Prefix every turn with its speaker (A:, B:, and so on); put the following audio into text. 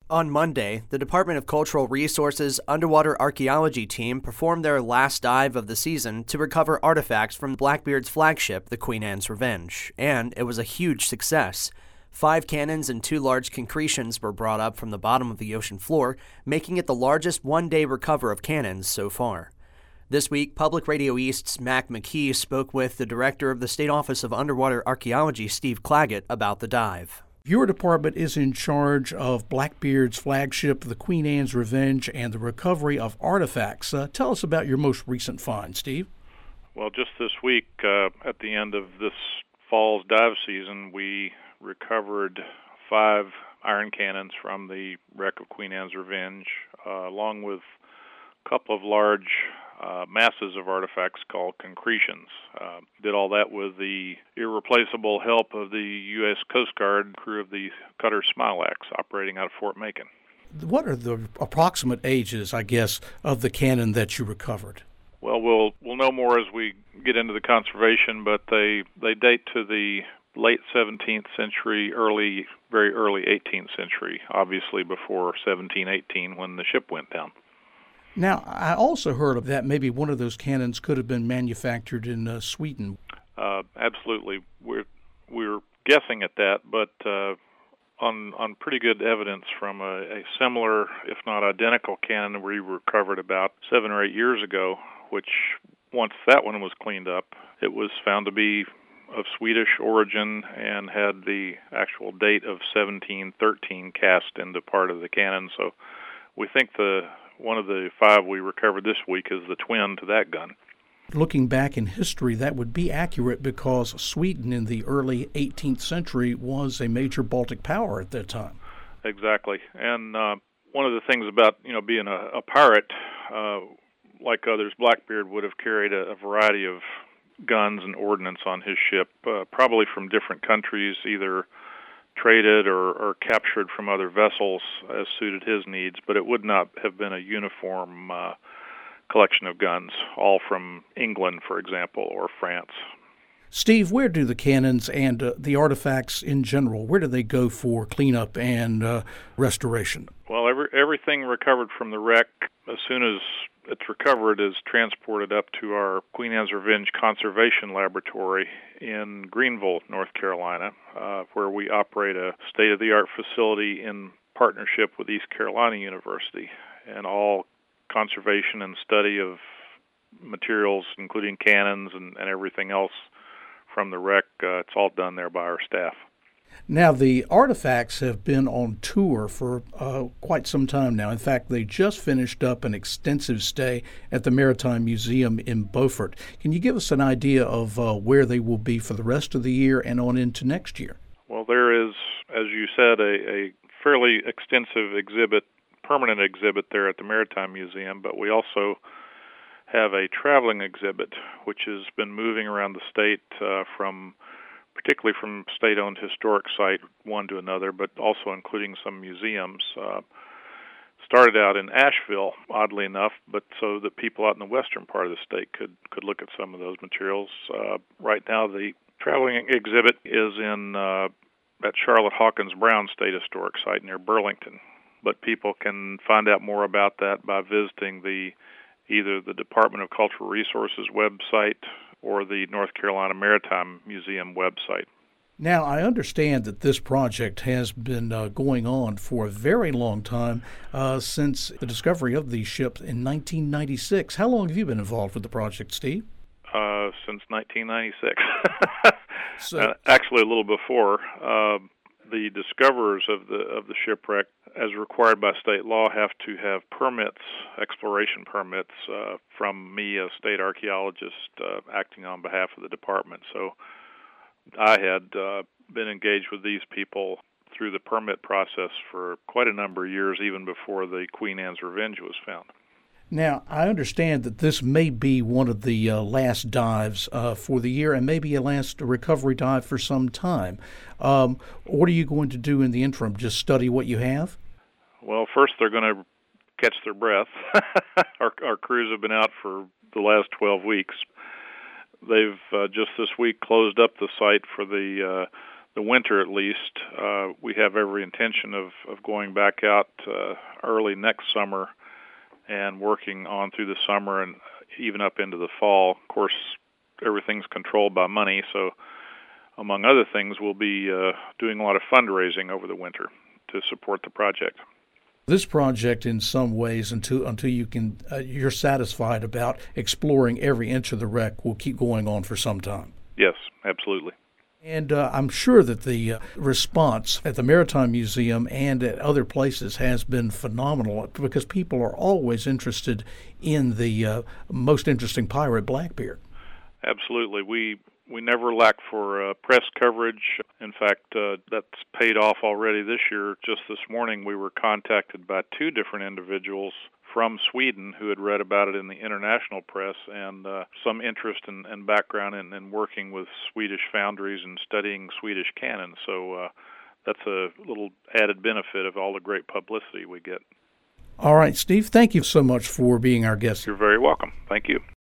A: On Monday, the Department of Cultural Resources Underwater Archaeology team performed their last dive of the season to recover artifacts from Blackbeard's flagship, the Queen Anne's Revenge, and it was a huge success. 5 cannons and 2 large concretions were brought up from the bottom of the ocean floor, making it the largest one-day recover of cannons so far. This week, Public Radio East's Mac McKee spoke with the director of the State Office of Underwater Archaeology, Steve Claggett, about the dive.
B: Your department is in charge of Blackbeard's flagship, the Queen Anne's Revenge, and the recovery of artifacts. Tell us about your most recent find, Steve.
C: Well, just this week, at the end of this fall's dive season, we recovered 5 iron cannons from the wreck of Queen Anne's Revenge, along with a couple of large masses of artifacts called concretions. Did all that with the irreplaceable help of the U.S. Coast Guard crew of the cutter Smilax operating out of Fort Macon.
B: What are the approximate ages, I guess, of the cannon that you recovered?
C: Well, we'll know more as we get into the conservation, but they date to the late 17th century, very early 18th century, obviously before 1718 when the ship went down.
B: Now, I also heard of that maybe one of those cannons could have been manufactured in Sweden.
C: Absolutely. We're guessing at that, but on pretty good evidence from a similar, if not identical, cannon we recovered about 7 or 8 years ago, which once that one was cleaned up, it was found to be of Swedish origin and had the actual date of 1713 cast into part of the cannon. So we think one of the 5 we recovered this week is the twin to that gun.
B: Looking back in history, that would be accurate because Sweden in the early 18th century was a major Baltic power at that time.
C: Exactly. And one of the things about being a pirate, like others, Blackbeard would have carried a variety of guns and ordnance on his ship, probably from different countries, either traded or captured from other vessels as suited his needs, but it would not have been a uniform collection of guns, all from England, for example, or France.
B: Steve, where do the cannons and the artifacts in general, where do they go for cleanup and restoration?
C: Well, everything recovered from the wreck, as soon as it's recovered, is transported up to our Queen Anne's Revenge Conservation Laboratory in Greenville, North Carolina, where we operate a state-of-the-art facility in partnership with East Carolina University. And all conservation and study of materials, including cannons and everything else from the wreck, it's all done there by our staff.
B: Now, the artifacts have been on tour for quite some time now. In fact, they just finished up an extensive stay at the Maritime Museum in Beaufort. Can you give us an idea of where they will be for the rest of the year and on into next year?
C: Well, there is, as you said, a fairly extensive permanent exhibit there at the Maritime Museum, but we also have a traveling exhibit which has been moving around the state particularly from state-owned historic site one to another, but also including some museums. Started out in Asheville, oddly enough, but so that people out in the western part of the state could look at some of those materials. Right now, the traveling exhibit is in at Charlotte Hawkins Brown State Historic Site near Burlington. But people can find out more about that by visiting either the Department of Cultural Resources website or the North Carolina Maritime Museum website.
B: Now, I understand that this project has been going on for a very long time, since the discovery of these ships in 1996. How long have you been involved with the project, Steve?
C: Since 1996. Actually, a little before. The discoverers of the shipwreck, as required by state law, have to have exploration permits from me, a state archaeologist, acting on behalf of the department. So I had been engaged with these people through the permit process for quite a number of years, even before the Queen Anne's Revenge was found.
B: Now, I understand that this may be one of the last dives for the year and maybe a last recovery dive for some time. What are you going to do in the interim? Just study what you have?
C: Well, first they're going to catch their breath. Our crews have been out for the last 12 weeks. They've just this week closed up the site for the the winter at least. We have every intention of going back out early next summer and working on through the summer and even up into the fall. Of course, everything's controlled by money, so among other things, we'll be doing a lot of fundraising over the winter to support the project.
B: This project, in some ways, until you're satisfied about exploring every inch of the wreck, will keep going on for some time.
C: Yes, absolutely.
B: And I'm sure that the response at the Maritime Museum and at other places has been phenomenal because people are always interested in the most interesting pirate, Blackbeard.
C: Absolutely. We never lack for press coverage. In fact, that's paid off already this year. Just this morning, we were contacted by two different individuals from Sweden who had read about it in the international press and some interest and background in working with Swedish foundries and studying Swedish cannon. So that's a little added benefit of all the great publicity we get.
B: All right, Steve, thank you so much for being our guest.
C: You're very welcome. Thank you.